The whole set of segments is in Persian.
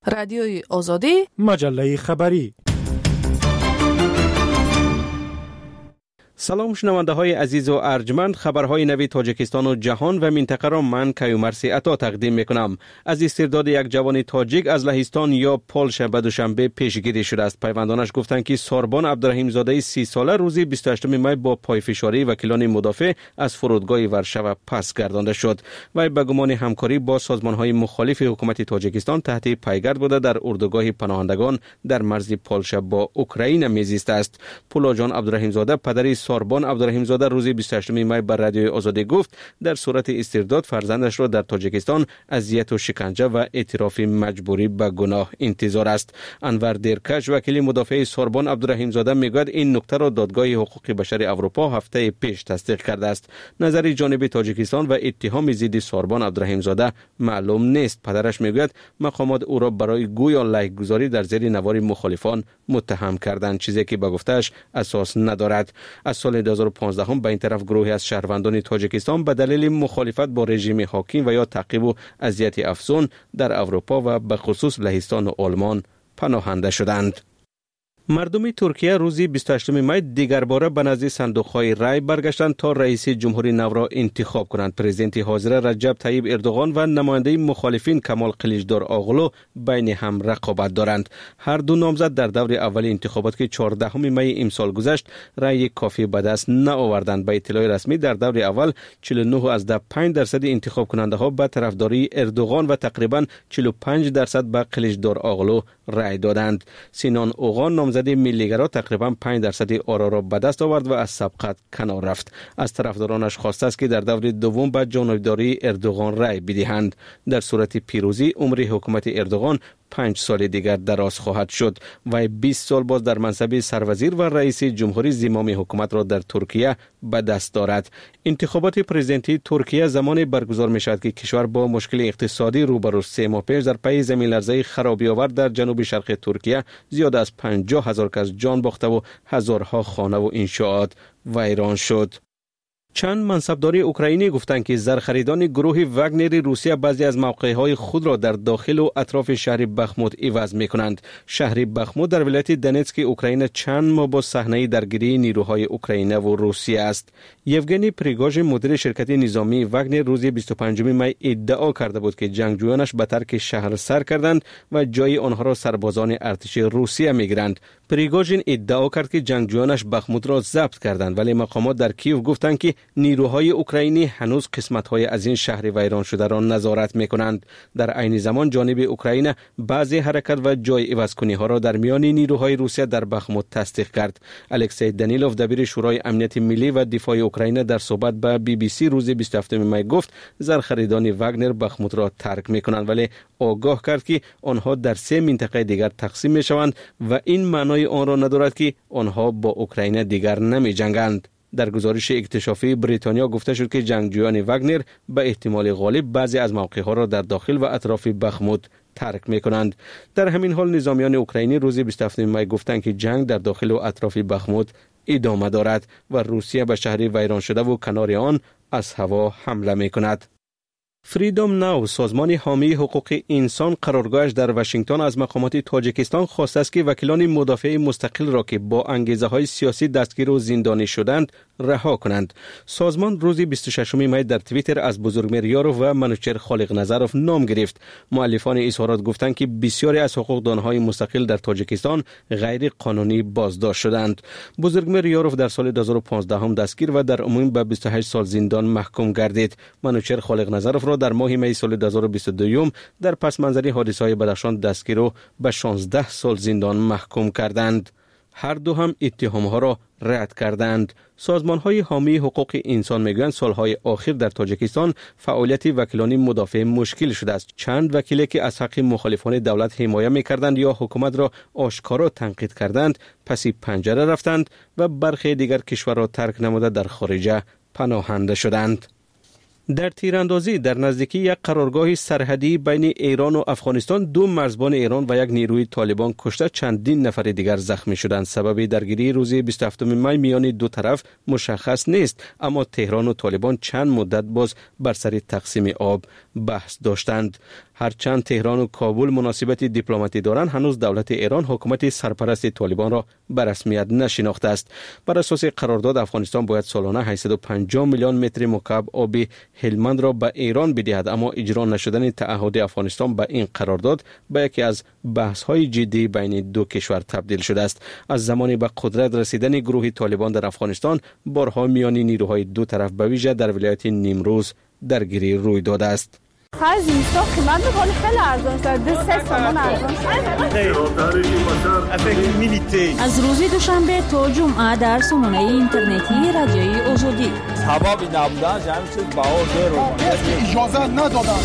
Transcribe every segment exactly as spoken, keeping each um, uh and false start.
رادیوی آزادی، مجله خبری. سلام شنونده های عزیز و ارجمند، خبرهای نوی تاجیکستان و جهان و منطقه را من کیومرثی عطا تقدیم میکنم. از استرداد یک جوان تاجیک از لهستان یا پولش به دوشنبه پیشگیری شده است. پیوندانش گفتند که ساربان عبدالرحیم زاده سی ساله روزی بیست و هشتم می با پایفشاری وکیلان مدافع از فرودگاه ورشو پس گردانده شد. وی به گمان همکاری با سازمان های مخالف حکومت تاجیکستان تحت پیگرد بوده در اردوگاه پناهندگان در مرز پولش با اوکراین میزیسته است. پولا جان عبدالرحیم زاده پدری ساربان عبدالرحیم زاده روز بیست و هشتم می بر رادیوی آزادی گفت در صورت استرداد فرزندش را در تاجیکستان اذیت و شکنجه و اعتراف مجبوری به گناه انتظار است. انور دیرکش وکیل مدافع ساربان عبدالرحیم زاده میگوید این نکته را دادگاه حقوق بشر اروپا هفته پیش تصدیق کرده است. نظر جانب تاجیکستان و اتهام ضد ساربان عبدالرحیم زاده معلوم نیست. پدرش میگوید مقامات او را برای گویا لایق گذاری در زیر نوار مخالفان متهم کردند، چیزی که به گفتهش اساس ندارد. از سال دو هزار و پانزده هم به این طرف گروهی از شهروندان تاجیکستان به دلیل مخالفت با رژیم حاکم و یا تعقیب و اذیت افزون در اروپا و به خصوص لهستان و آلمان پناهنده شدند. مردم ترکیه روزی بیست و هشتم می دیگر باره به نزد صندوق‌های رای برگشتند تا رئیس جمهوری نو را انتخاب کنند. پرزیدنت حاضر رجب طیب اردوغان و نماینده مخالفین کمال قلیچدار آغلو بین هم رقابت دارند. هر دو نامزد در دور اول انتخابات که چهاردهم می امسال گذشت رای کافی به دست نآوردند. به اطلاع رسمی در دور اول چهل و نه از پنج درصد انتخاب کننده ها به طرفداری اردوغان و تقریبا چهل و پنج درصد به قلیچدار آغلو رای دادند. سینان اوغان نامزد ملیگرا تقریبا پنج درصد آرا را به دست آورد و از سبقت کنار رفت. از طرفدارانش خواسته است که در دور دوم به جانبداری اردوغان رای بدهند. در صورت پیروزی عمر حکومت اردوغان پنج سال دیگر دراز خواهد شد و بیست سال باز در منصب سروزیر و رئیس جمهوری زمام حکومت را در ترکیه به دست دارد. انتخابات پرزیدنتی ترکیه زمان برگزار می شود که کشور با مشکل اقتصادی روبروست. سه ماه پیش در پی زمین لرزه خرابی آور در جنوب شرق ترکیه زیاد از پنجاه هزار کس جان باخته و هزارها خانه و انشاءات ویران شد. چند منصبداری اوکراینی گفتند که زرخریدان گروه واگنر روسیه بعضی از موقعهای خود را در داخل و اطراف شهر بخموت عوض می‌کنند. شهر بخموت در ولایت دونتسک اوکراین چند ماه با صحنه درگیری نیروهای اوکراینی و روسیه است. یوگنی پریگوژین مدیر شرکت نظامی واگنر روز بیست و پنجم می ادعا کرده بود که جنگجویانش به ترک شهر سر کردند و جای آنها را سربازان ارتش روسیه می‌گیرند. پریگوژین ادعا کرد که جنگجویانش بخموت را ضبط کردند، ولی مقامات در کیف گفتند که نیروهای اوکراینی هنوز قسمت‌های از این شهر ویران شده را نظارت می‌کنند. در عین زمان جانب اوکراین بعضی حرکت و جای عوض‌کنی‌ها را در میان نیروهای روسیه در بخموت تصدیق کرد. الکسی دانیلوف دبیر شورای امنیت ملی و دفاع اوکراین در صحبت با بی بی سی روز بیست و هفتم می گفت زرخریدان واگنر بخموت را ترک می‌کنند، ولی آگاه کرد که آنها در سه منطقه دیگر تقسیم می‌شوند و این معنای آن را ندارد که آنها با اوکراین دیگر نمی‌جنگند. در گزارش اکتشافی بریتانیا گفته شد که جنگجویان واگنر به احتمال غالب بعضی از موقعها را در داخل و اطراف بخموت ترک می‌کنند. در همین حال نظامیان اوکراینی روز بیست و هفتم می گفتند که جنگ در داخل و اطراف بخموت ادامه دارد و روسیه به شهر ویران شده و کنار آن از هوا حمله می‌کند. فریدم ناو سازمان حامی حقوق انسان قرارگاهش در واشنگتن از مقامات تاجیکستان خواسته است که وکیلان مدافع مستقل را که با انگیزه‌های سیاسی دستگیر و زندانی شدند رها کنند. سازمان روز بیست و ششم می در توییتر از بزرگمیر یاروف و منوچهر خالق نظروف نام گرفت. مؤلفان اظهارات گفتند که بسیاری از حقوقدانهای مستقل در تاجیکستان غیر قانونی بازداشت شدند. بزرگمیر یاروف در سال دو هزار و پانزده هم دستگیر و در عموم به بیست و هشت سال زندان محکوم گردید. منوچهر خالق نظروف را در ماه می سال دو هزار و بیست و دو در پس منظر حادثه‌های بدخشان دستگیر و به شانزده سال زندان محکوم کردند. هر دو هم اتهام‌ها را رد کردند. سازمان‌های حامی حقوق انسان میگویند سالهای اخیر در تاجیکستان فعالیت وکیلان مدافع مشکل شده است. چند وکیلی که از حق مخالفان دولت حمایت می‌کردند یا حکومت را آشکارا تنقید کردند پس پنجره رفتند و برخی دیگر کشور را ترک نموده در خارج پناهنده شدند. در تیراندازی در نزدیکی یک قرارگاه سرحدی بین ایران و افغانستان دو مرزبان ایران و یک نیروی طالبان کشته چندین نفر دیگر زخمی شدند. سبب درگیری روز بیست و هفتم می میان دو طرف مشخص نیست، اما تهران و طالبان چند مدت باز بر سر تقسیم آب بحث داشتند. هرچند تهران و کابل مناسبت دیپلماتی دارند، هنوز دولت ایران حکومت سرپرست طالبان را به رسمیت نشناخته است. بر اساس قرارداد افغانستان باید سالانه هشتصد و پنجاه میلیون متر مکعب آب هلمند را به ایران بدهد، اما اجرا نشدن تعهد افغانستان به این قرارداد به یکی از بحث‌های جدی بین دو کشور تبدیل شده است. از زمانی به قدرت رسیدن گروه طالبان در افغانستان، بارها میان نیروهای دو طرف به ویژه در ولایت نیمروز درگیری روی داده است. خرج اینستا قیمت میکنه خیلی ارزان شده، دو سه سامان ارزان شده. از روز دوشنبه تا جمعه در سامانه اینترنتی رادیوی آزادی سبب نبودن جمع شد بها زیرو اجازه ندادن.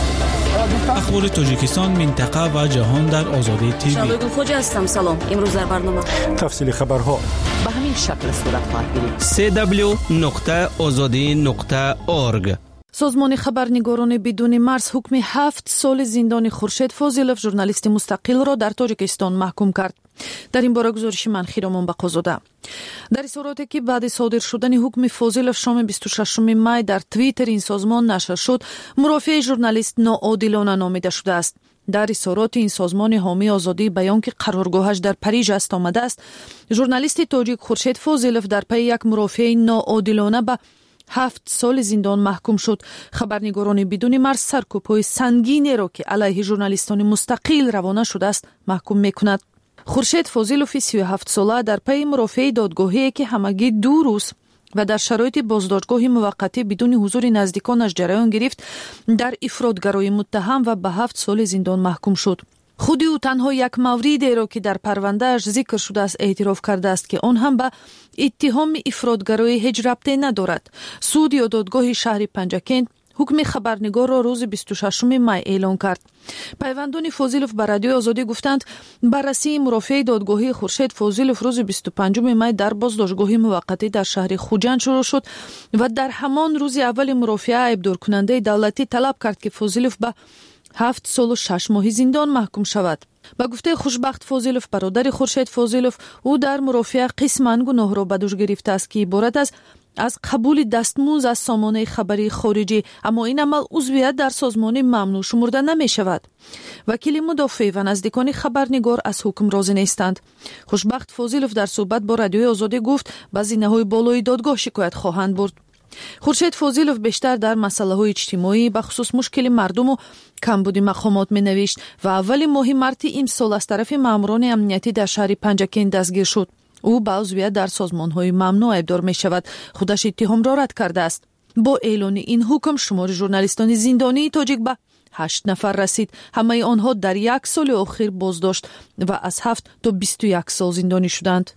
اخبار تاجیکستان، منطقه و جهان در آزادی تیوی. شبگون خوجا هستم. سلام. امروز در برنامه تفصیل خبرها به همین شکل صورت خواهد گرفت. سی دبلیو نقطه آزادی نقطه اورگ. سازمان خبرنگاران بدون مرز حکم هفت سال زندان خورشید فاضلوف ژورنالیست مستقل را در تاجیکستان محکوم کرد. در این باره گزارش من خیرامان بقازاده. در اظهاراتی که بعد صادر شدن حکم فاضلوف شام بیست و ششم می در توییتر این سازمان نشر شد، مرافع ژورنالیست ناعادلانه نامیده شده است. در اظهارات این سازمان حامی آزادی بیان که قرارگاهش در پاریژ است آمده است، ژورنالیست تاجیک خورشید فاضلوف در پی یک مرافع ناعادلانه به هفت سال زندان محکوم شد. خبرنگاران بدون مرز سرکوب‌های سنگینی را که علیه ژورنالیستان مستقل روانه شده است محکوم می‌کند. خورشید فاضلوف سی و هفت ساله در پی مرافعه دادگاهی که همگی دو روز و در شرایط بازداشتگاه موقتی بدون حضور نزدیکانش جریان گرفت، در افراطگرایی متهم و به هفت سال زندان محکوم شد. خود او تنها یک موردی را که در پروندهش ذکر شده است اعتراف کرده است که آن هم به اتهام افراطگرایی هیچ ربطی ندارد. سود یا دادگاه شهر پنجکند حکم خبرنگار را روز بیست و ششم می اعلام کرد. پیوندان فاضلوف به رادیوی آزادی گفتند بررسی مرافع دادگاهی خورشید فاضلوف روز بیست و پنجم می در بازداشتگاه موقتی در شهر خوجند شروع شد و در همان روز اول مرافعه عیبدار کننده دولتی طلب کرد که فاضلوف به هفت سال و شش ماه زندان محکوم شود. با گفته خوشبخت فاضلوف برادر خورشید فاضلوف، او در مرافعه قسماً گناه را به دوش گرفته است که عبارت از از قبول دستمزد از سامانه خبری خارجی، اما این عمل عضویت در سازمان ممنوع شمرده نمی شود. وکیل مدافع و نزدیکان خبرنگار از حکم راضی نیستند. خوشبخت فاضلوف در صحبت با رادیوی آزادی گفت به زینه‌های بالای دادگاه شکایت خواهند برد. خورشید فاضلوف بیشتر در مسائل اجتماعی به خصوص مشکل مردم و کمبود مقامات می نوشت و اول ماه مارس امسال از طرف ماموران امنیتی در شهر پنجکند دستگیر شد. او با عضویت در سازمان‌های ممنوع عیبدار می شود. خودش اتهام را رد کرده است. با اعلان این حکم شمار ژورنالیستان زندانی تاجیک به هشت نفر رسید. همه آنها در یک سال اخیر بازداشت و از هفت تا بیست و یک سال زندانی شدند.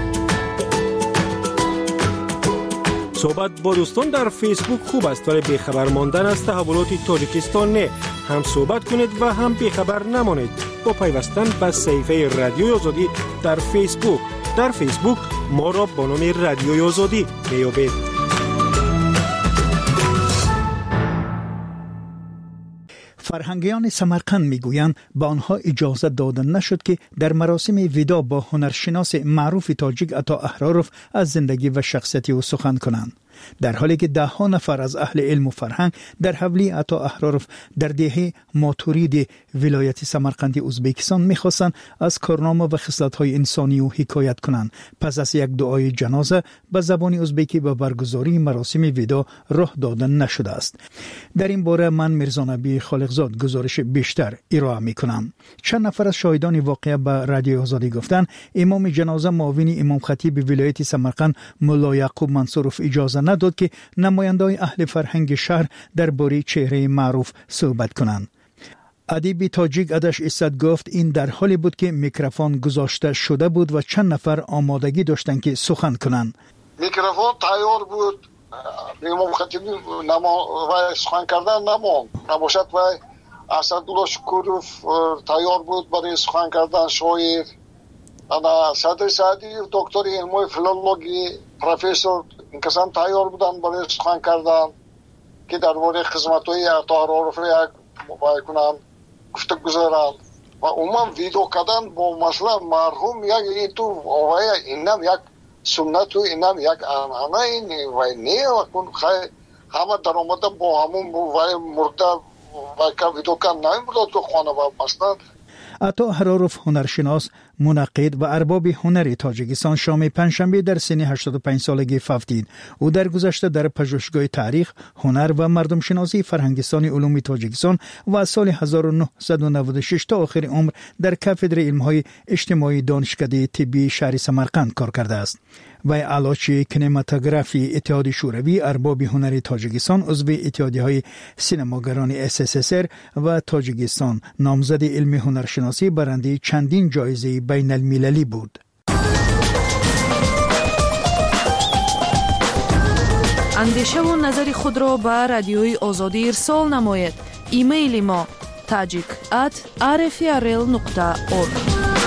صحبت با دوستان در فیسبوک خوب است، ولی بیخبر ماندن از تحولات تاجیکستان نه. هم صحبت کنید و هم بیخبر نمانید با پیوستن به صفحه رادیوی آزادی در فیسبوک. در فیسبوک ما را با نام رادیوی آزادی میابید. فرهنگیان سمرقند میگویند به آنها اجازه داده نشد که در مراسم وداع با هنرشناس معروف تاجیک عطا احراروف از زندگی و شخصیت او سخن کنند، در حالی که ده ها نفر از اهل علم و فرهنگ در حولی عطا احراروف در دهه ماتورید ولایت سمرقند ازبکستان میخواستند از کارنامه و خصلت‌های انسانی او حکایت کنند. پس از یک دعای جنازه به زبان ازبکی به برگزاری مراسم وداع راه داده نشده است. در این باره من میرزا نبی خالقزاد گزارش بیشتر ارائه میکنم. چند نفر از شاهدان واقعه به رادیو آزادی گفتند امام جنازه معاون امام خطیب ولایت سمرقند مولا یعقوب منصوروف اجازه نداد که نماینده‌های اهل فرهنگ شهر درباره چهره معروف صحبت کنند. ادیب تاجیک ادش اسد گفت این در حالی بود که میکروفون گذاشته شده بود و چند نفر آمادگی داشتند که سخن کنند. میکروفون تیار بود، امام خطیب نما و سخن کردن نموند نباشد و اسدالله شکوروف تیار بود برای سخن کردن. شاعر انا صدر سعدی دکتر علم فیلولوژی پروفسور این کسان تیار بودن برای سخن کردن که درباره خدمت‌های عطا احراروف یک کنن گفته گذارن و عموما ویدیو کردن با مثلا مرحوم یک این تو آقای اینم یک سنت و اینم یک انعنه این و نه و همه در آمده با همون و مرده و که ویدیو کم نمی‌بود تو خانه و مثلا عطا احراروف هنرشناس، منقد و ارباب هنر تاجیکستان شام پنجشنبه در سن هشتاد و پنج سالگی فوتید. او در گذشته در پژوهشگاه تاریخ، هنر و مردم شناسی فرهنگستان علوم تاجیکستان و از سال هزار و نهصد و نود و شش تا آخر عمر در کاتدر علم‌های اجتماعی دانشکده طبی شهر سمرقند کار کرده است. و علاچی کنماتوگرافی اتحاد شوروی، ارباب هنر تاجیکستان، عضو اتحادیه‌های سینماگران اس اس اس ار و تاجیکستان، نامزد علم هنرشناسی، برنده چندین جایزه بین المللی بود. اندیشه و نظر خود را به رادیوی آزادی ارسال نماید. ایمیل ما tajik at r f r l nokta org.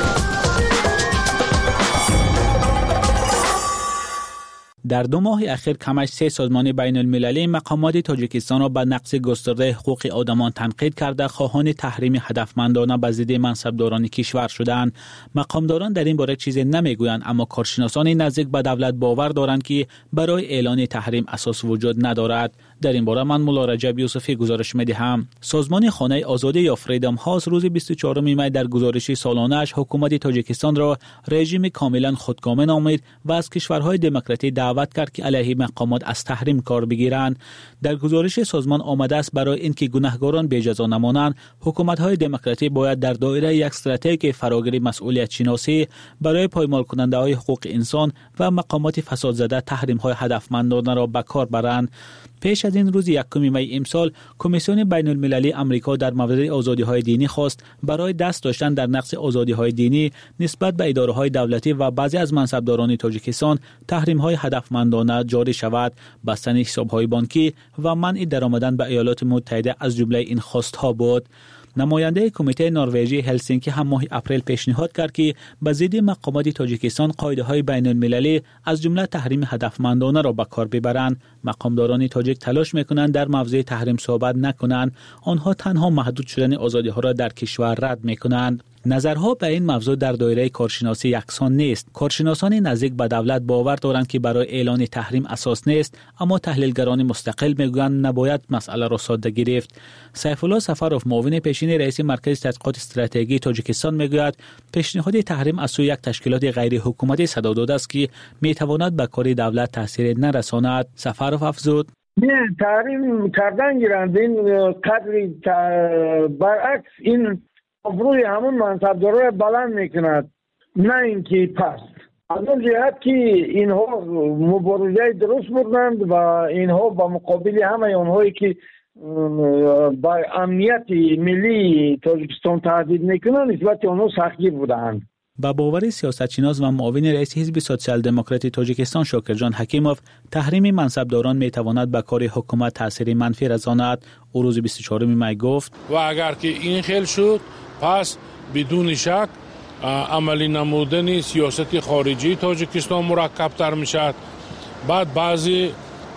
در دو ماه اخیر کمش سه سازمان بین المللی مقامات تاجیکستان را به نقض گسترده حقوق آدمان تنقید کرده خواهان تحریم هدفمندانه به ضد منصبداران کشور شدند. مقامداران در این باره چیزی نمیگویند، اما کارشناسان نزدیک به دولت باور دارند که برای اعلان تحریم اساس وجود ندارد. در این باره من مولا رجب یوسفی گزارش می‌دهم. سازمان خانه آزادی یا فریدم هاوس روز بیست و چهارم می در گزارش سالانه‌اش حکومت تاجیکستان را رژیم کاملا خودکامه نامید و از کشورهای دموکراتیک دعوت کرد که علیه مقامات از تحریم کار بگیرند. در گزارش سازمان آمده است برای اینکه گناهکاران بی جزا نمانند، حکومت‌های دموکراتیک باید در دایره یک استراتژی فراگیر مسئولیت شناسی برای پایمال کننده‌های حقوق انسان و مقامات فساد زده تحریم‌های هدفمندانه را به کار برند. پیش از این روز یکم می امسال کمیسیون بین المللی آمریکا در مورد آزادی‌های دینی خواست برای دست داشتن در نقض آزادی‌های دینی نسبت به اداره‌های دولتی و بعضی از منصبداران تاجیکستان تحریم‌های هدفمندانه جاری شود، بستن حساب‌های بانکی و منع درآمدن به ایالات متحده از جمله این خواست‌ها بود. نماینده کمیته نروژی هلسینکی هم ماه اپریل پیشنهاد کرد که به ضد مقامات تاجیکستان قاعده‌های بین المللی از جمله تحریم هدفمندانه را به کار ببرند. مقامداران تاجیک تلاش می‌کنند در موضوع تحریم صحبت نکنند، آنها تنها محدود شدن آزادی‌ها را در کشور رد می‌کنند. نظرها به این موضوع در دایره کارشناسی یکسان نیست. کارشناسان نزدیک به دولت باور دارند که برای اعلان تحریم اساس نیست، اما تحلیلگران مستقل میگویند نباید مسئله را ساده گرفت. سیف الله سفروف، معاون پیشین رئیس مرکز تحقیقات استراتژی تاجیکستان، میگوید پیشنهاد تحریم از سوی یک تشکیلات غیر حکومتی صدا داده است که میتواند به کار دولت تاثیر نرساند. سفروف افزود: نه، تحریم کردن گیرند این قدری برعکس این روی همون منصبدارا را بلند میکند، نه اینکه پس از اون جهت که اینها مبارزه درست بودند و اینها با مقابل همه اونهایی که با امنیت ملی تاجیکستان تهدید میکنند نسبت اونها سختگیر بودند. با باور سیاستشناس و معاون رئیس حزب سوسیال دموکراتی تاجیکستان شاکرجان حکیموف، تحریم منصبداران میتواند به کار حکومت تاثیر منفی رساند. او روز بیست و چهارم می گفت: و اگر که این خیل شد، پس بدون شک عملی نمودن سیاست خارجی تاجیکستان مرکب تر می شد. بعد بعضی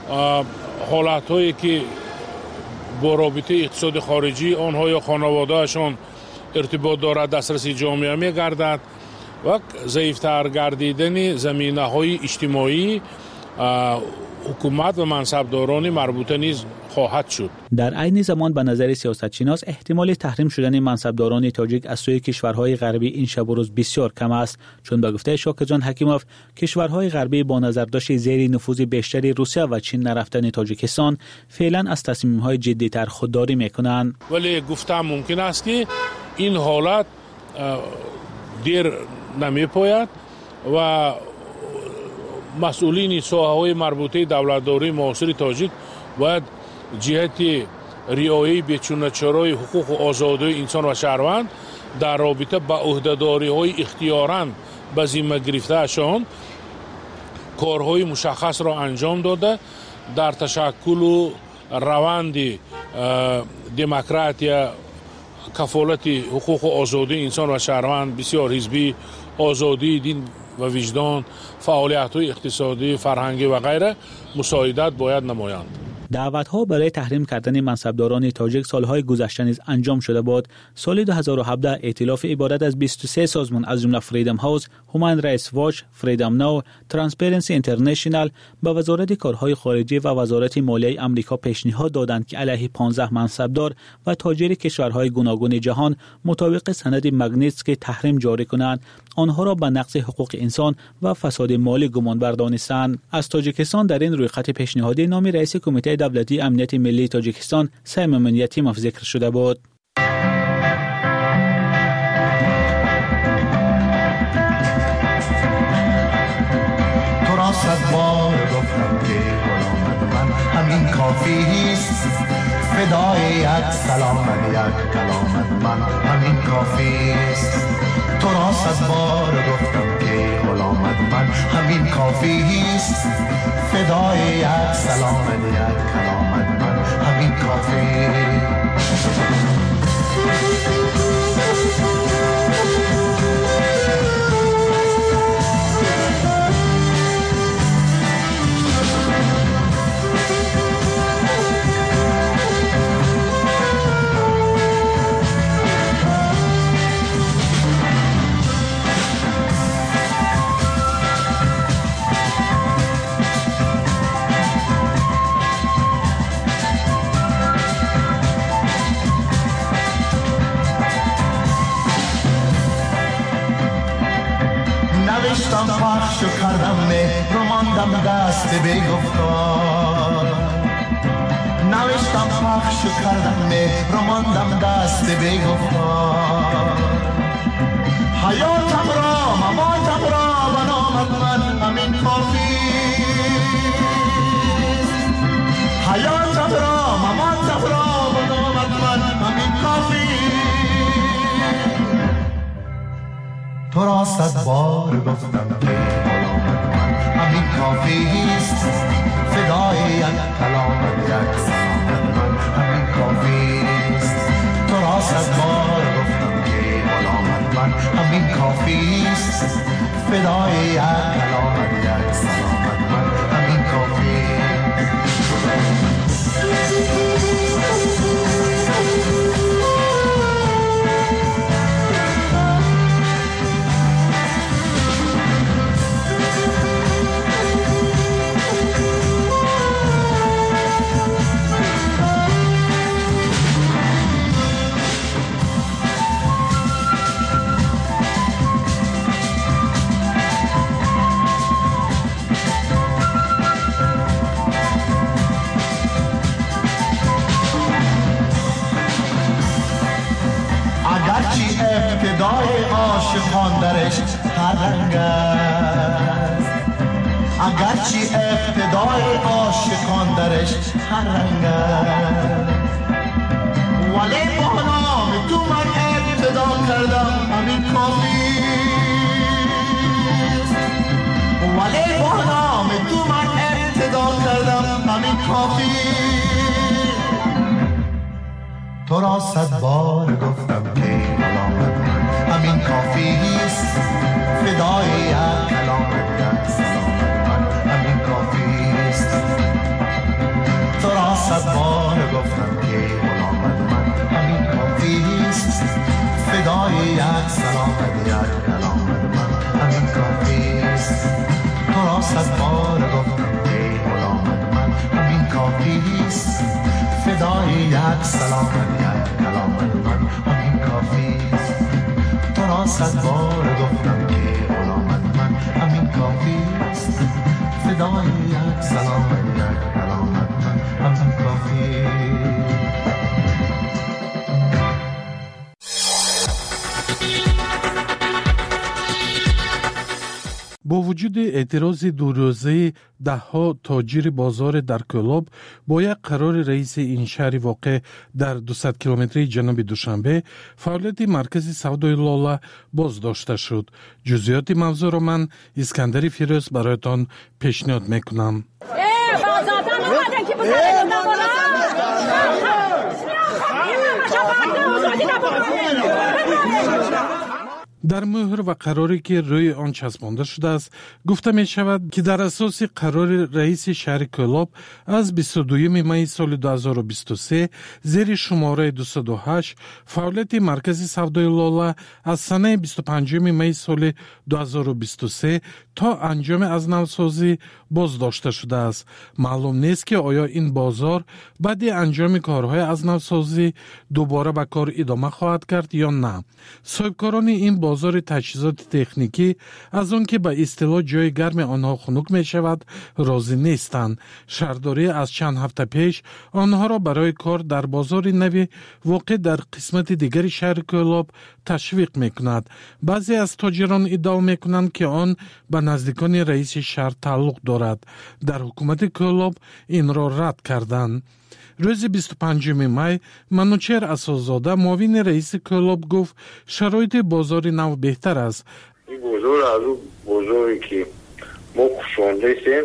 حالت هایی که با رابطه اقتصاد خارجی آنها یا خانواده اشان ارتباط دارد دسترسی جامعه می گردد و ضعیفتر گردیدن زمینه های اجتماعی حکومت و منصبداران مربوطه نیز خواهد شد. در عین زمان به نظر سیاستشناس احتمال تحریم شدن منصبداران تاجیک از سوی کشورهای غربی این شب و روز بسیار کم است، چون به گفته شاکرجان حکیموف کشورهای غربی با نظرداشت زیر نفوذ بیشتری روسیه و چین نرفتن تاجیکستان فعلا از تصمیم‌های جدی‌تر خودداری می‌کنند. ولی گفتم ممکن است که این حالت دیر نمی‌پاید و مسئولین ساحه‌های مربوطه دولتداری معاصر تاجیک باید جهت رعایت بی‌چونه‌چرای حقوق و آزادی انسان و شهروند در رابطه با عهده‌داری‌های اختیاراً به ذمه گرفته‌شان کارهای مشخص را انجام داده در تشکل و روند دموکراتیا، کفالت حقوق و آزادی انسان و شهروند، بسیار حزبی، آزادی دین و وجدان، فعالیت‌های اقتصادی، فرهنگی و غیره مساعدت باید نمایند. دعوت‌ها برای تحریم کردن منصبداران تاجیک سالهای گذشته نیز انجام شده بود. سال دو هزار و هفده ائتلاف عبارت از بیست و سه سازمان از جمله فریدم هاوس، هومن رایتس واچ، فریدم ناو، ترانسپرنسی اینترنشنال به وزارت کارهای خارجه و وزارت مالیه آمریکا پیشنهاد دادند که علیه پانزده منصبدار و تاجر کشورهای گوناگون جهان مطابق سند مگنیتسکی تحریم جاری کنند، آنها را به نقض حقوق انسان و فساد مالی گمانبر دانستند. از تاجیکستان در این رویخط پیشنهادی نام رئیس کمیته دولتی امنیت ملی تاجیکستان سیمون یتیموف ذکر شده بود. تو را صد بار گفتم که غلامت من همین کافی است، فدای یک سلامت یک کلامت من همین کافی است. تو را صد بار گفتم که غلامت من همین کافی است، فدای یک سلامت یک کلامت من همین کافی. نوشتم پخش و کردم مهر و ماندم دست بگفتار، نوشتم پخش و کردم مهر و ماندم دست بگفتار. حیاتم را مماتم را بنامت من همین کافی، حیاتم را مماتم را بنامت من همین کافی. تو را صد بار گفتم که غلامت من همین کافی است، فدای یک کلامت یک سلامت من همین کافی است. تو را صد بار گفتم که غلامت من همین کافی است، فدای یک کلامت یک سلامت من همین کافی. ابتدای عاشقان درش هر رنگ است، اگرچه ابتدای عاشقان درش هر رنگ است، ولی با نام تو من ابتدا کردم همین کافی است، ولی با نام تو من ابتدا کردم همین کافی. تو را صد بار گفتم که غلامت من همین کافی است، فدای یک کلامت یک سلامت من همین کافی است. تو را صد بار گفتم که غلامت من همین کافی است، فدای یک سلامت یک کلامت من همین کافی است. تو را صد بار گفتم که غلامت من همین کافی است، فدای یک سلامت یک کلامت من همین کافی است. تو را صد بار گفتم که غلامت من همین کافی است، فدای یک سلامت یک کلامت من همین کافی. با وجود اعتراض دو روزه دهها تاجر بازار در کلاب با یک قرار رئیس این شهر واقع در دویست کیلومتری جنوب دوشنبه، فعالیت مرکز سودای لاله باز داشته شد. جزئیات موضوع را من اسکندر فیروز برایتان پیشنهاد میکنم. در مهر و قراری که روی آن چسبانده شده است گفته می شود که در اساس قرار رئیس شهر کلاب از بیست و دوم می سال دو هزار و بیست و سه زیر شماره دویست و هشت فعالیت مرکز سودای لاله از سنه بیست و پنجم می سال دو هزار و بیست و سه تا انجام از نوسازی بازداشته شده است. معلوم نیست که آیا این بازار بعد انجام کارهای از نوسازی دوباره به کار ادامه خواهد کرد یا نه. صاحبکاران این بازار تجهیزات تکنیکی از اون که به اصطلاح جای گرم آنها خنک می شود راضی نیستند. شهرداری از چند هفته پیش آنها را برای کار در بازار نوی واقع در قسمت دیگری شهر کلاب تشویق می کند. بعضی از تاجران ادعا می کنند که آن به نزدیکان رئیس شهر تعلق دارد. در حکومت کلاب این را رد کردند. روز بیست و پنجم می منوچهر اساسزاده معاون رئیس کلاب گفت شرایط بازار نو بهتر است. این بازار از اون بازاری که ما کشانده سیم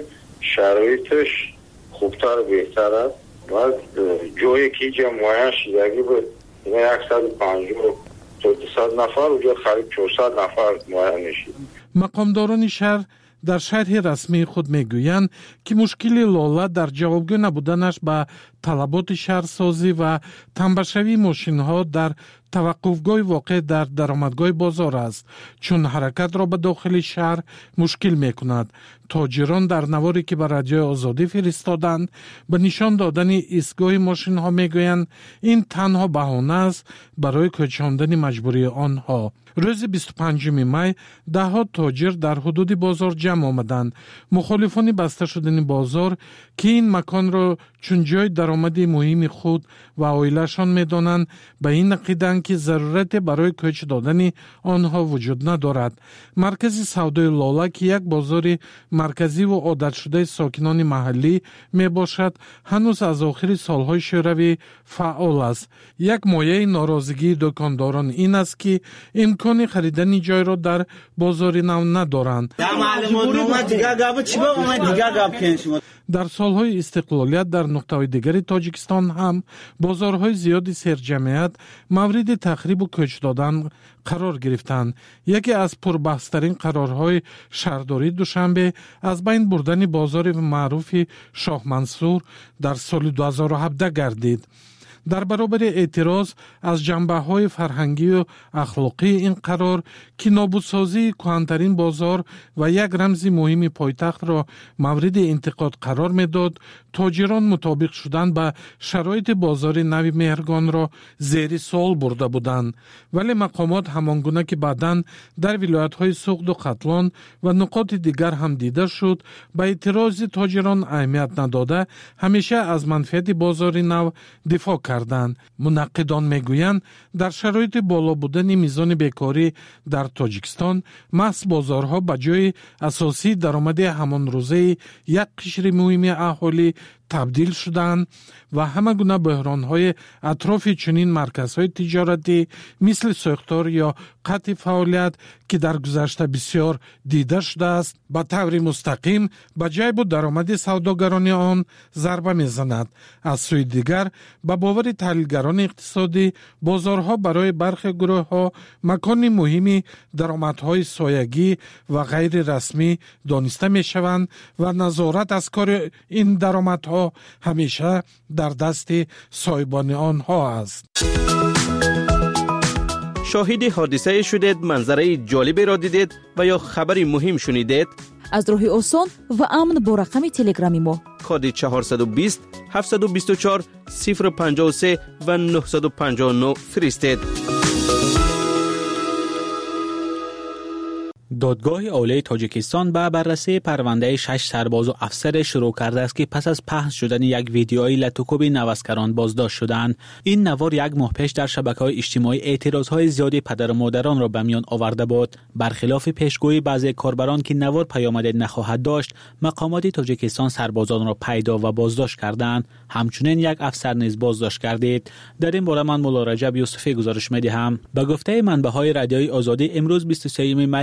شرایطش خوبتر و بهتر است و جایی که جمعیت شدگی بود صد و پنجاه تا دویست نفر و جا خرید چهارصد نفر معین نشید. مقامداران شهر در شرح رسمی خود میگویند که مشکل لاله در جوابگو نبودنش به طلبات شهرسازی و تنبشوی ماشین ها در توقفگاه واقع در درآمدگاه بازار است، چون حرکت را به داخل شهر مشکل می کند. تاجران در نواری که به رادیوی آزادی فرستادند به نشان دادن ایستگاه ماشین ها می گویند این تنها بهانه است برای کوچاندن مجبوری آنها. روز بیست و پنجم می ده ها تاجر در حدود بازار جمع آمدند. مخالفان بسته شدن بازار که این مکان را چون جای درآمدی مهم خود و عائله‌شان می‌دانند به این عقیده‌اند که ضرورت برای کوچ دادن آنها وجود ندارد. مرکز سودای لاله که یک بازار مرکزی و عادت شده ساکنان محلی میباشد هنوز از آخر سالهای شوروی فعال است. یک مایه ناراضگی دکانداران این است که امکان خریدن جای را در بازار نو ندارند. در سالهای استقلالیت در نقطه‌های دیگری تاجیکستان هم بازارهای زیادی سرجمعیت مورد تخریب و کوچ دادن قرار گرفتند. یکی از پربحث‌ترین قرارهای شهرداری دوشنبه از بین بردن بازار معروف شاه منصور در سال دو هزار و هفده گردید. در برابر اعتراض از جنبه‌های فرهنگی و اخلاقی این قرار که نابودسازی کهن‌ترین بازار و یک رمز مهم پایتخت را مورد انتقاد قرار می‌داد، تاجران مطابق شدن به شرایط بازار نوی مهرگان را زیر سوال برده بودند. ولی مقامات همانگونه که بعداً در ولایت‌های سوخت و قتلان و نقاط دیگر هم دیده شد به اعتراض تاجران اهمیت نداده همیشه از منفعت بازار نو دفاع کردند. منقدان میگویند در شرایط بالا بودن میزان بیکاری در تاجیکستان محض بازارها به جای اساسی درآمد همان روزه یک قشر مهم اهالی تبدیل شدند و همه گونه بحران‌های اطراف چنین مرکزهای تجارتی مثل ساختار یا قطع فعالیت که در گذشته بسیار دیده شده است به طور مستقیم به جیب و درآمد سوداگران آن ضربه می‌زند. از سوی دیگر به باور تحلیلگران اقتصادی بازارها برای برخی گروه‌ها مکان مهمی درآمدهای سایگی و غیر رسمی دانسته می‌شوند و نظارت از کار این درآمدها همیشه در دست صاحبان آنها است. شاهد حادثه شدید، منظره جالبی را دیدید و یا خبری مهم شنیدید؟ از راه آسان و امن با رقم تلگرامی ما کد چهارصد و بیست هفتصد و بیست و چهار صفر پنجاه و سه و نهصد و پنجاه و نه فرستید. دادگاه عالی تاجیکستان به بررسی پرونده شش سرباز و افسر شروع کرده است که پس از پخش شدن یک ویدیوی لطوکوب نوسکران بازداشت شدند. این نوار یک ماه پیش در شبکه‌های اجتماعی اعتراضهای زیادی پدر و مادران را به میان آورده بود. برخلاف پیشگویی بعضی کاربران که نوار پیامد نخواهد داشت، مقامات تاجیکستان سربازان را پیدا و بازداشت کردند. همچنین یک افسر نیز بازداشت گردید. در این باره من مولا رجب یوسفی گزارش می‌دهم. به گفته منبع‌های رادیوی آزادی امروز بیست و سوم می کلیگ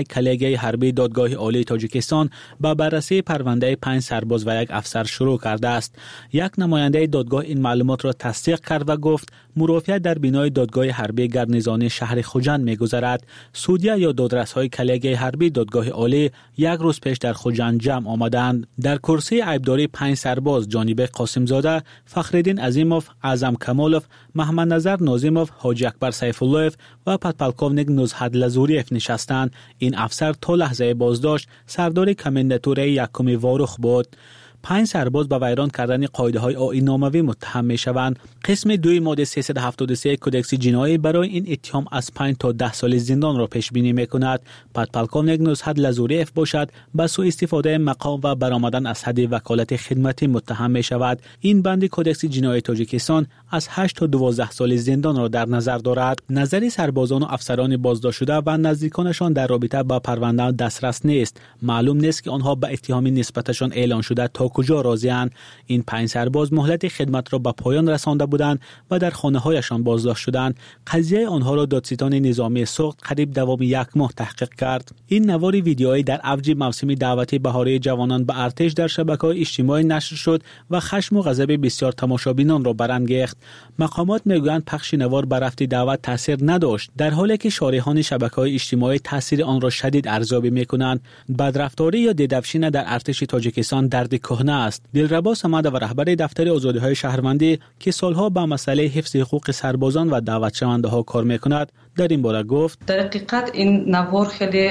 کلیگه حربی دادگاه عالی تاجیکستان با بررسی پرونده پنج سرباز و یک افسر شروع کرده است. یک نماینده دادگاه این معلومات را تصدیق کرد و گفت مرافعه در بینای دادگاه حربی گرنیزانی شهر خوجند می‌گذرد. سودیه یا دادرس‌های کلیگه حربی دادگاه عالی یک روز پیش در خوجند جمع آمدند. در کرسی عیبداری پنج سرباز جانب قاسم زاده، فخرالدین عظیموف، اعظم کمالوف، محمد نظر نازیموف، حاجی اکبر سیف اللهف و پدپلکوونیک نزهت لزوریف نشستند. این افسر تا لحظه بازداشت سردار کمانداتوری یکم واروخ بود. پنج سرباز به ویران کردن قاعده‌های آیین ناموی متهم می‌شوند. قسم دوی ماده سیصد و هفتاد و سه کدکس جنایی برای این اتهام از پنج تا ده سال زندان را پیش بینی می‌کند. پدپلکوونیک نزهت لزوریف باشد به سوء استفاده مقام و برآمدن از حد وکالت خدمتی متهم می‌شود. این بند کدکس جنایی تاجیکستان از هشت تا دوازده سال زندان را در نظر دارد. نظر سربازان و افسران بازداشت شده و نزدیکانشان در رابطه با پرونده دسترس نیست. معلوم نیست که آنها به اتهام نسبتشان اعلان شده تا کجا راضی‌اند. این پنج سرباز مهلت خدمت را به پایان رسانده بودند و در خانه‌هایشان بازداشت شدند. قضیه آنها را دادستان نظامی سوخت قریب دوام یک ماه تحقیق کرد. این نوار ویدیویی در اوج موسم دعوت بهاری جوانان به ارتش در شبکه‌های اجتماعی نشر شد و خشم و غضب بسیار تماشابینان را برانگیخت. مقامات میگویند پخش نوار بر رفت دعوت تاثیر نداشت، در حالی که شارحان شبکه‌های اجتماعی تاثیر آن را شدید ارزیابی می‌کنند. بدرفتاری یا دیدبشینه در ارتش تاجیکستان درد کهنه است. دلربا صمد و رهبر دفتر آزادی‌های شهروندی که سالها با مسئله حفظ حقوق سربازان و دعوت شونده‌ها کار می‌کند در این باره گفت در حقیقت این نوار خیلی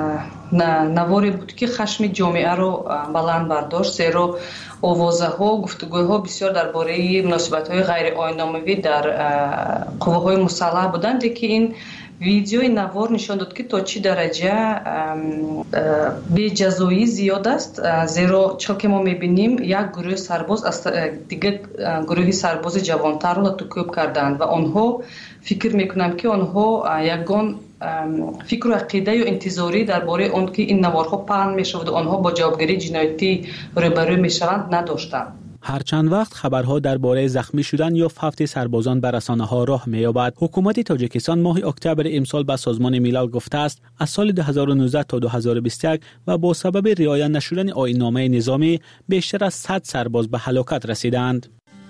نواری بود که خشم جامعه رو بلند برداشت، زیرا آوازه‌ها، گفتگوها بسیار درباره مناسبت‌های غیر آیین‌ناموی در قوه‌های مسلح بودند که این ویدیوی نوار نشان داد که تا چی درجه بی‌جزایی زیاد است، زیرا چون که ما می‌بینیم یک گروه سرباز از دیگه گروه سرباز جوانتر را تکوب کردند و آنها فکر میکنم که آنها یگان فکر و عقیده و انتظاری درباره آن که این نوارها پهن میشود و آنها با جوابگیری جنایتی روبرو میشوند نداشتند. هر چند وقت خبرها درباره زخمی شدن یا فوت سربازان به رسانه‌ها راه می‌یابد. حکومت تاجیکستان ماه اکتبر امسال به سازمان ملل گفته است از سال دو هزار و نوزده تا دو هزار و بیست و یک و با سبب رعایت نشدن آیین‌نامه نظامی بیشتر از صد سرباز به هلاکت رسیدند.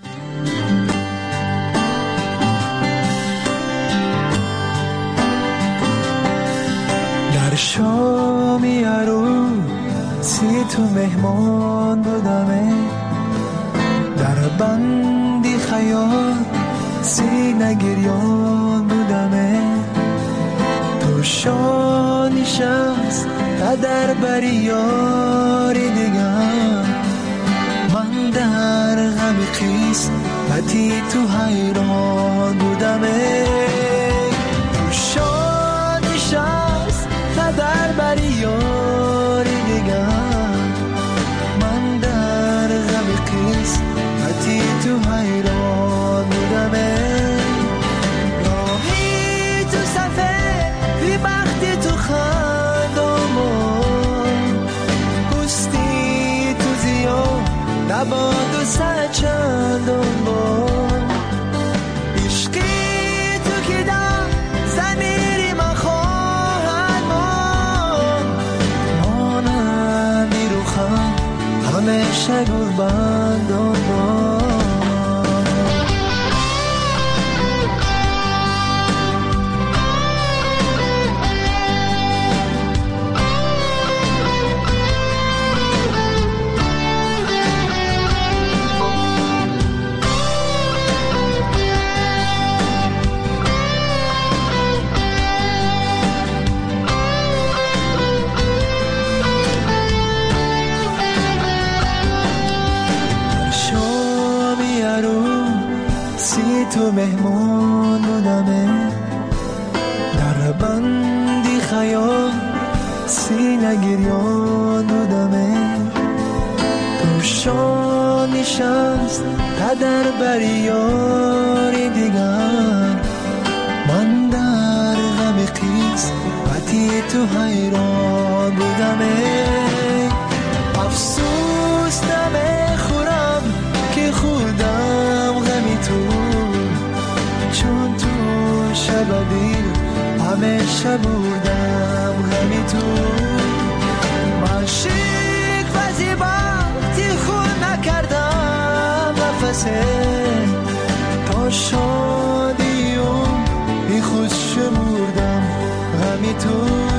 در شامی عروسی تو مهمان بودمه، در بندی خیال سینه گریان بودمه، تو شانی شخص قدر بری یاری دیگر، من در غم قسمتی تو حیران بودمه، تو شانی شخص قدر بری یاری دیگر، من در غم قسمتی تو حیران بودمه، راهی تو صفه بی بختی تو خندامون، پوستی تو زیاد نباد و سر چندان بار، عشقی تو که در زمیری من خواهد مان، مانندی رو خم همیشه گربندان بار. تو مهمان بودمه، در بندی خیال سینه گریان بودمه، تو شانی شمس قدر بری یاری دیگر، من در غم قسمتی تو حیران بودمه، افسوس نمیخورم که خودم غمی تو، چون تو شب دیر همیشه بودم غمی تو. تو